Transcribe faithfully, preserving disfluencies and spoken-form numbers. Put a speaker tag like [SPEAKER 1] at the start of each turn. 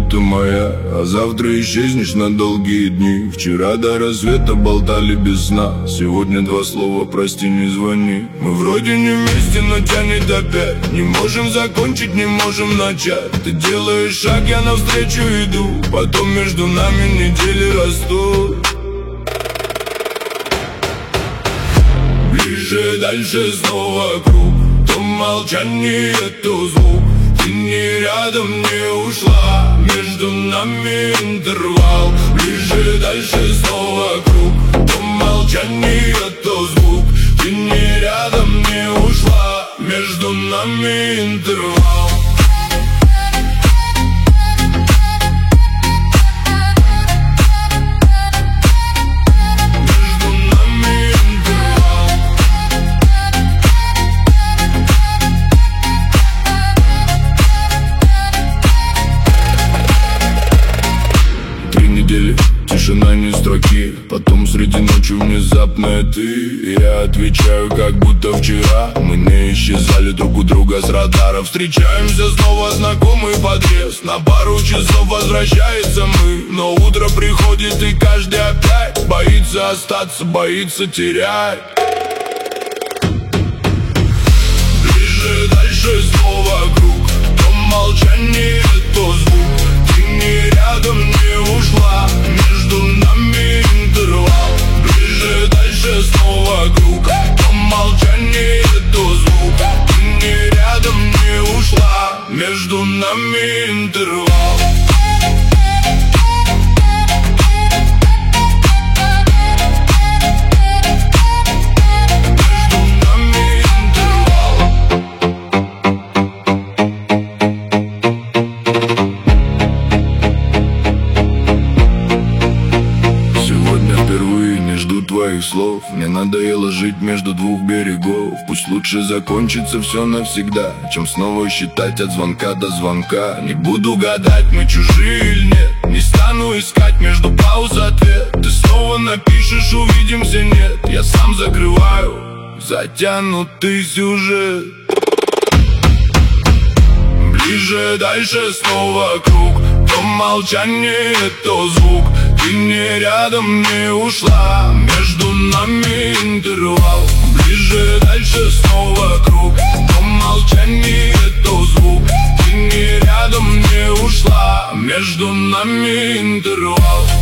[SPEAKER 1] ты моя, а завтра исчезнешь на долгие дни. Вчера до рассвета болтали без сна, сегодня два слова прости, не звони. Мы вроде не вместе, но тянет опять. Не можем закончить, не можем начать. Ты делаешь шаг, я навстречу иду, потом между нами недели растут. Ближе, дальше, снова круг. То молчание, то звук. Ты не рядом, не ушла, между нами интервал. Ближе, дальше, снова круг. То молчание, то звук. Ты не рядом, не ушла, между нами интервал. Тишина, ни строки, потом среди ночи внезапная ты. Я отвечаю, как будто вчера мы не исчезали друг у друга с радара. Встречаемся снова, знакомый подъезд. На пару часов возвращается мы, но утро приходит и каждый опять боится остаться, боится терять. Ближе, дальше, снова круг. То молчание, то звук. Ты не рядом, не ушла, между нами интервал. Ближе, дальше, снова круг. То молчание, то звук. Ты не рядом, не ушла, между нами интервал. Твоих слов, мне надоело жить между двух берегов. Пусть лучше закончится все навсегда, чем снова считать от звонка до звонка. Не буду гадать, мы чужие или нет, не стану искать между пауз ответ. Ты снова напишешь, увидимся, нет, я сам закрываю затянутый сюжет. Ближе, дальше, снова круг. То молчание, то звук. Ты не рядом, не ушла, между нами интервал. Ближе, дальше, снова круг. То молчание, то звук. Ты не рядом, не ушла, между нами интервал.